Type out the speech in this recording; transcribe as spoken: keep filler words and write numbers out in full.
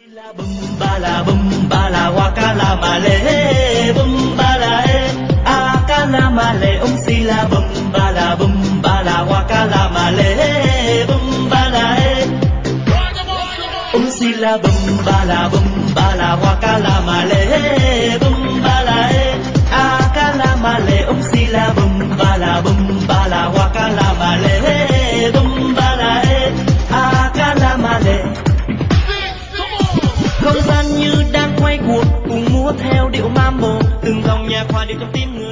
La bum ba la bum ba la waka la male bum ba la e aka la male um si la bum ba la bum ba la waka la male bum ba la e um si la bum ba la bum ba la waka la male bum ba la e aka la male um si la bum ba la bum ba la waka la male bum ba la e aka la male. Không gian như đang quay cuồng cùng múa theo điệu mambo, từng dòng nhạc hòa điệu trong tim người.